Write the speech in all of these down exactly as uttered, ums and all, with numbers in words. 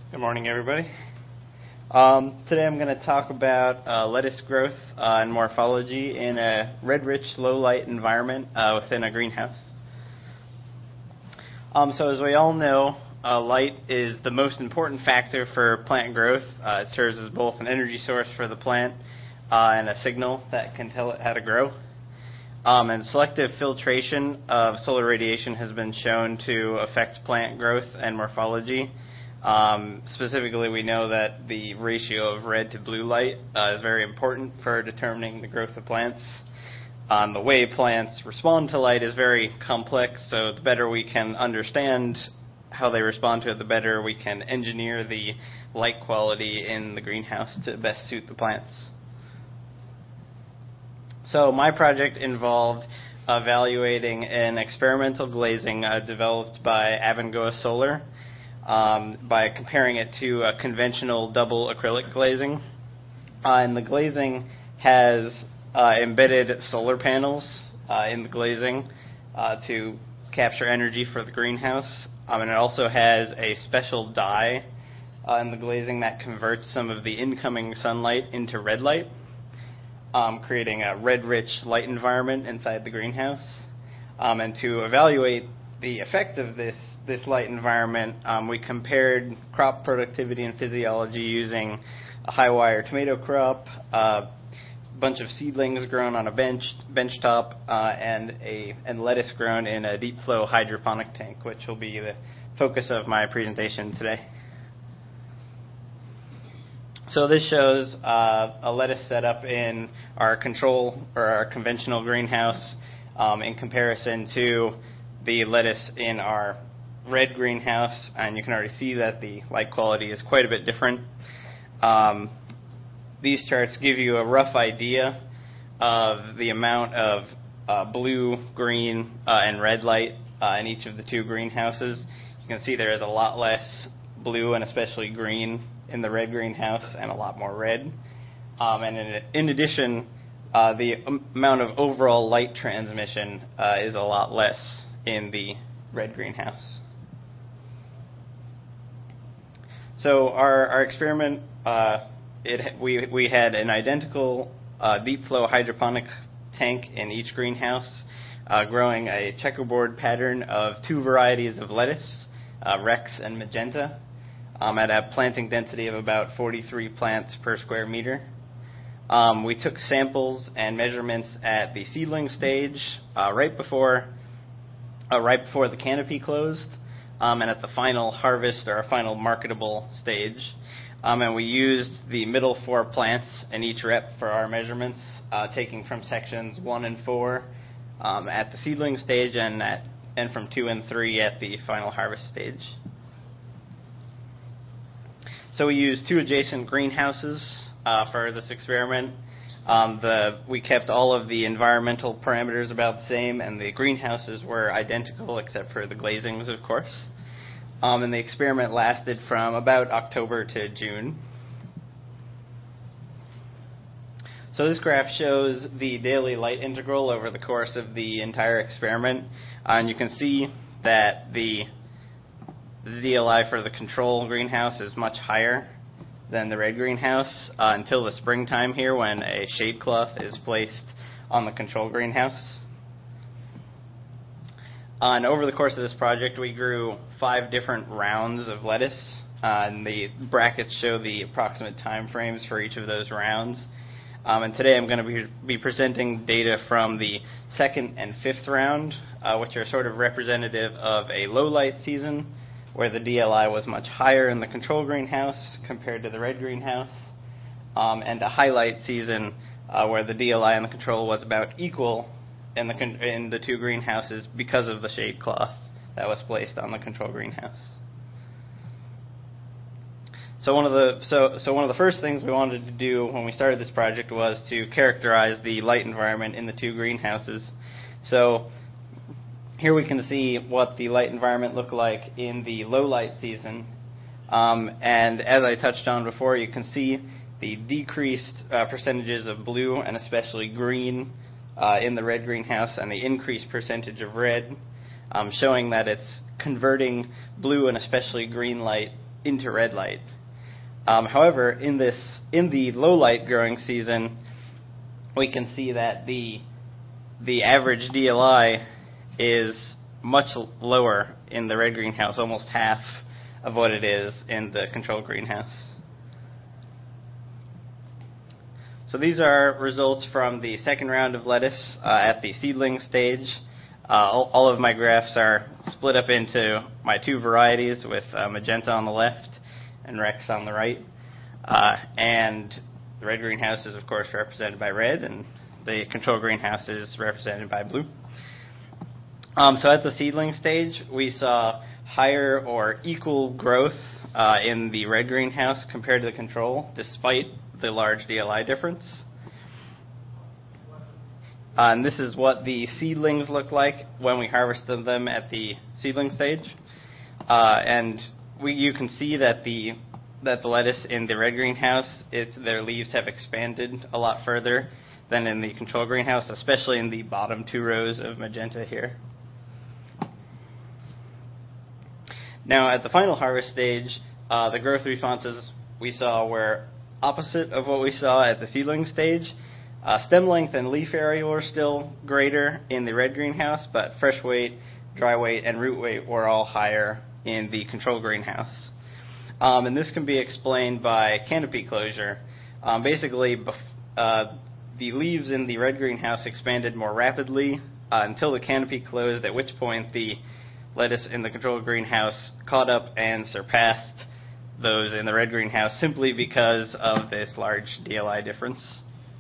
Good morning, everybody. Um, today I'm going to talk about uh, lettuce growth uh, and morphology in a red-rich, low-light environment uh, within a greenhouse. Um, so as we all know, uh, light is the most important factor for plant growth. Uh, it serves as both an energy source for the plant uh, and a signal that can tell it how to grow. Um, and selective filtration of solar radiation has been shown to affect plant growth and morphology. Um, specifically, we know that the ratio of red to blue light uh, is very important for determining the growth of plants. Um, the way plants respond to light is very complex, so the better we can understand how they respond to it, the better we can engineer the light quality in the greenhouse to best suit the plants. So my project involved evaluating an experimental glazing uh, developed by Abengoa Solar. Um, by comparing it to a conventional double acrylic glazing. Uh, and the glazing has uh, embedded solar panels uh, in the glazing uh, to capture energy for the greenhouse. Um, and it also has a special dye uh, in the glazing that converts some of the incoming sunlight into red light, um, creating a red-rich light environment inside the greenhouse. Um, and to evaluate the effect of this this light environment, um, we compared crop productivity and physiology using a high wire tomato crop, a uh, bunch of seedlings grown on a bench bench top, uh, and a and lettuce grown in a deep flow hydroponic tank, which will be the focus of my presentation today. So this shows uh, a lettuce setup in our control or our conventional greenhouse um, in comparison to the lettuce in our red greenhouse, and you can already see that the light quality is quite a bit different. Um, these charts give you a rough idea of the amount of uh, blue, green, uh, and red light uh, in each of the two greenhouses. You can see there is a lot less blue and especially green in the red greenhouse and a lot more red. Um, and in, in addition, uh, the amount of overall light transmission uh, is a lot less in the red greenhouse. So our, our experiment, uh, it, we, we had an identical uh, deep flow hydroponic tank in each greenhouse, uh, growing a checkerboard pattern of two varieties of lettuce, uh, Rex and Magenta, um, at a planting density of about forty-three plants per square meter. Um, we took samples and measurements at the seedling stage uh, right before Uh, right before the canopy closed, um, and at the final harvest or final marketable stage. Um, and we used the middle four plants in each rep for our measurements, uh, taking from sections one and four um, at the seedling stage and at and from two and three at the final harvest stage. So we used two adjacent greenhouses uh, for this experiment. Um, the, we kept all of the environmental parameters about the same, and the greenhouses were identical except for the glazings, of course. Um, and the experiment lasted from about October to June. So this graph shows the daily light integral over the course of the entire experiment. Uh, and you can see that the, the D L I for the control greenhouse is much higher than the red greenhouse uh, until the springtime here, when a shade cloth is placed on the control greenhouse. Uh, and over the course of this project, we grew five different rounds of lettuce, uh, and the brackets show the approximate time frames for each of those rounds. Um, and today I'm going to be, be presenting data from the second and fifth round, uh, which are sort of representative of a low light season, where the D L I was much higher in the control greenhouse compared to the red greenhouse, um, and a highlight season uh, where the D L I and the control was about equal in the con- in the two greenhouses because of the shade cloth that was placed on the control greenhouse. So one of the so so one of the first things we wanted to do when we started this project was to characterize the light environment in the two greenhouses. So here we can see what the light environment looked like in the low light season. Um, and as I touched on before, you can see the decreased uh, percentages of blue and especially green uh, in the red greenhouse and the increased percentage of red, um, showing that it's converting blue and especially green light into red light. Um, however, in this in the low light growing season, we can see that the the average D L I is much lower in the red greenhouse, almost half of what it is in the control greenhouse. So these are results from the second round of lettuce uh, at the seedling stage. Uh, all, all of my graphs are split up into my two varieties with uh, magenta on the left and Rex on the right. Uh, and the red greenhouse is, of course, represented by red, and the control greenhouse is represented by blue. Um, so at the seedling stage, we saw higher or equal growth uh, in the red greenhouse compared to the control, despite the large D L I difference. Uh, and this is what the seedlings look like when we harvested them at the seedling stage. Uh, and we, you can see that the that the lettuce in the red greenhouse, it, their leaves have expanded a lot further than in the control greenhouse, especially in the bottom two rows of magenta here. Now, at the final harvest stage, uh, the growth responses we saw were opposite of what we saw at the seedling stage. Uh, stem length and leaf area were still greater in the red greenhouse, but fresh weight, dry weight, and root weight were all higher in the control greenhouse. Um, and this can be explained by canopy closure. Um, basically, bef- uh, the leaves in the red greenhouse expanded more rapidly uh, until the canopy closed, at which point the lettuce in the control greenhouse caught up and surpassed those in the red greenhouse simply because of this large D L I difference.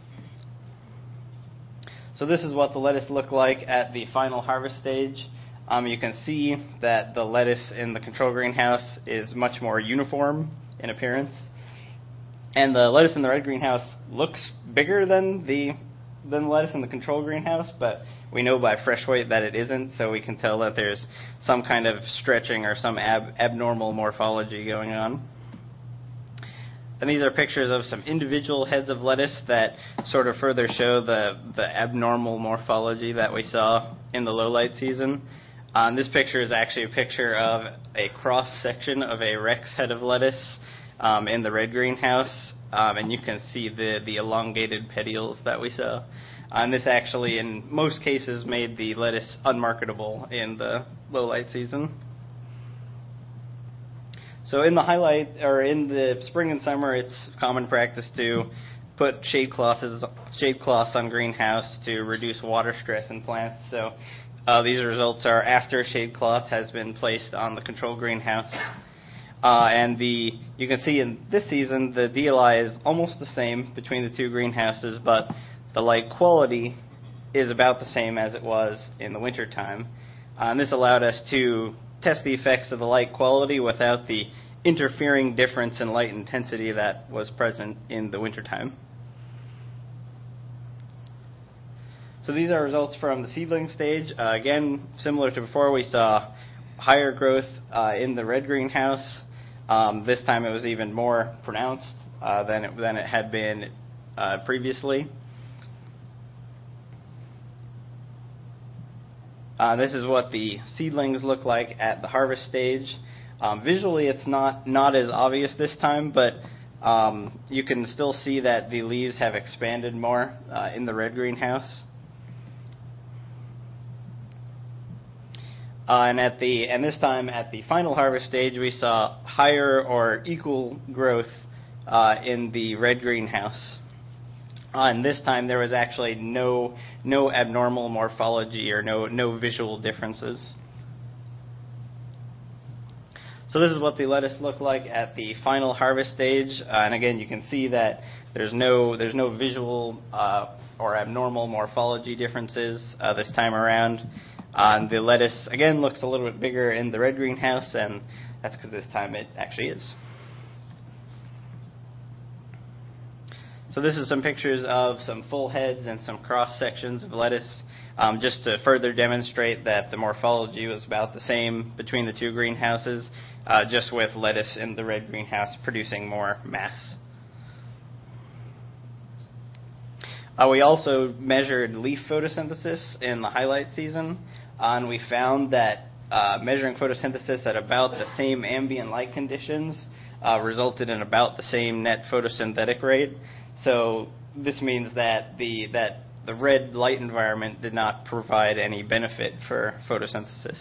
So this is what the lettuce looked like at the final harvest stage. Um, you can see that the lettuce in the control greenhouse is much more uniform in appearance. And the lettuce in the red greenhouse looks bigger than the than the lettuce in the control greenhouse, but we know by fresh weight that it isn't, so we can tell that there's some kind of stretching or some ab- abnormal morphology going on. And these are pictures of some individual heads of lettuce that sort of further show the, the abnormal morphology that we saw in the low light season. Um, this picture is actually a picture of a cross-section of a Rex head of lettuce um, in the red greenhouse, um, and you can see the, the elongated petioles that we saw. And this actually, in most cases, made the lettuce unmarketable in the low light season. So in the highlight, or in the spring and summer, it's common practice to put shade cloths, shade cloths on greenhouse to reduce water stress in plants. So uh, these results are after shade cloth has been placed on the control greenhouse. Uh, and the you can see in this season, the D L I is almost the same between the two greenhouses, but the light quality is about the same as it was in the wintertime. Uh, and this allowed us to test the effects of the light quality without the interfering difference in light intensity that was present in the wintertime. So these are results from the seedling stage. Uh, again, similar to before, we saw higher growth uh, in the red greenhouse. Um, this time it was even more pronounced uh, than, it, than it had been uh, previously. Uh, this is what the seedlings look like at the harvest stage. Um, visually, it's not, not as obvious this time, but um, you can still see that the leaves have expanded more uh, in the red greenhouse. Uh, and at the and this time at the final harvest stage, we saw higher or equal growth uh, in the red greenhouse. Uh, and this time there was actually no no abnormal morphology or no no visual differences. So this is what the lettuce looked like at the final harvest stage. Uh, and again, you can see that there's no there's no visual uh, or abnormal morphology differences uh, this time around. Uh, and the lettuce again looks a little bit bigger in the red greenhouse, and that's because this time it actually is. So this is some pictures of some full heads and some cross sections of lettuce, um, just to further demonstrate that the morphology was about the same between the two greenhouses, uh, just with lettuce in the red greenhouse producing more mass. Uh, we also measured leaf photosynthesis in the highlight season, uh, and we found that uh, measuring photosynthesis at about the same ambient light conditions uh, resulted in about the same net photosynthetic rate. So this means that the that the red light environment did not provide any benefit for photosynthesis.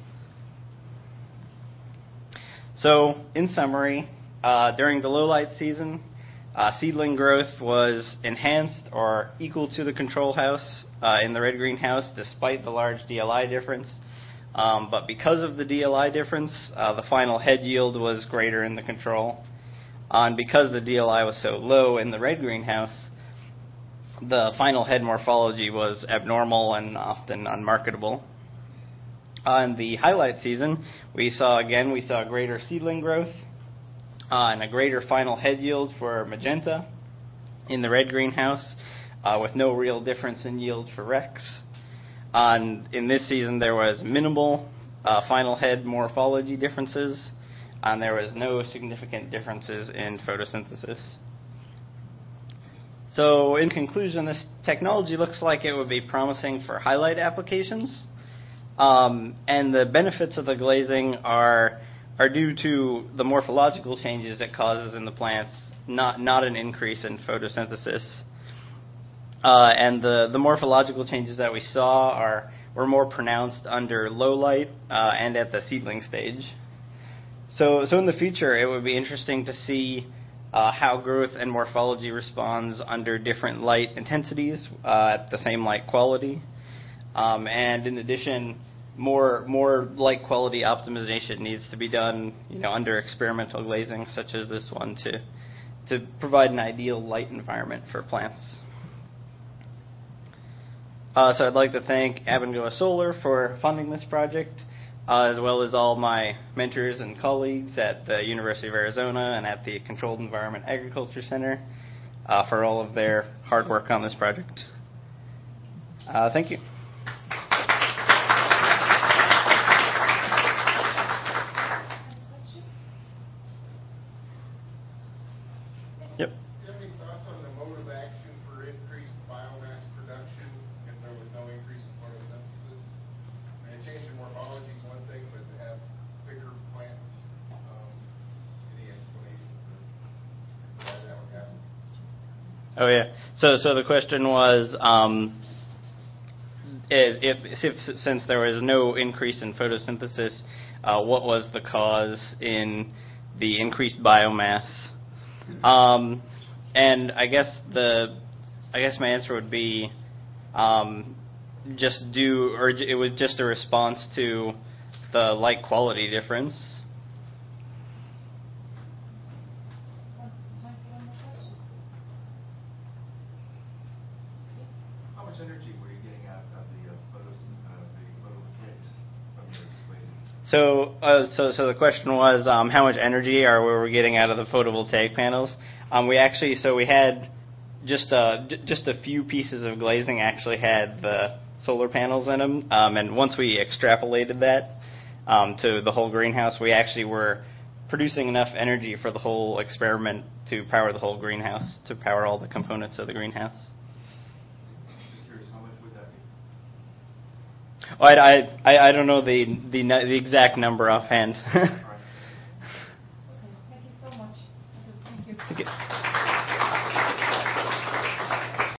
So in summary, uh, during the low light season, uh, seedling growth was enhanced or equal to the control house uh, in the red greenhouse despite the large D L I difference. Um, but because of the D L I difference, uh, the final head yield was greater in the control. Uh, and because the D L I was so low in the red greenhouse, the final head morphology was abnormal and often unmarketable. Uh, in the highlight season, we saw, again, we saw greater seedling growth uh, and a greater final head yield for magenta in the red greenhouse uh, with no real difference in yield for Rex. Uh, and in this season, there was minimal uh, final head morphology differences, and there was no significant differences in photosynthesis. So in conclusion, this technology looks like it would be promising for highlight applications. Um, and the benefits of the glazing are are due to the morphological changes it causes in the plants, not not an increase in photosynthesis. Uh, and the, the morphological changes that we saw are were more pronounced under low light uh, and at the seedling stage. So so in the future, it would be interesting to see uh, how growth and morphology responds under different light intensities uh, at the same light quality. Um, and in addition, more more light quality optimization needs to be done, you know, under experimental glazing such as this one to to provide an ideal light environment for plants. Uh, so I'd like to thank Abengoa Solar for funding this project, uh, as well as all my mentors and colleagues at the University of Arizona and at the Controlled Environment Agriculture Center uh, for all of their hard work on this project. Uh, thank you. Yep. Do you have any thoughts on the mode of action for increased biomass production if there was no increase in photosynthesis? I mean, changing morphology is one thing, but to have bigger plants, um, any explanation for why that would happen? Oh yeah. So so the question was, um, is if, if since there was no increase in photosynthesis, uh, what was the cause in the increased biomass? Um, and I guess the, I guess my answer would be, um, just due, or it was just a response to the light quality difference. How much energy were you getting out of the uh, photos, uh, the photovoltaics from your equation? So, uh, so, so the question was, um, how much energy are we getting out of the photovoltaic panels? Um, we actually, so we had just uh, j- just a few pieces of glazing actually had the solar panels in them, um, and once we extrapolated that um, to the whole greenhouse, we actually were producing enough energy for the whole experiment to power the whole greenhouse, to power all the components of the greenhouse. Just curious, how much would that be? Oh, I, I, I don't know the, the the exact number offhand.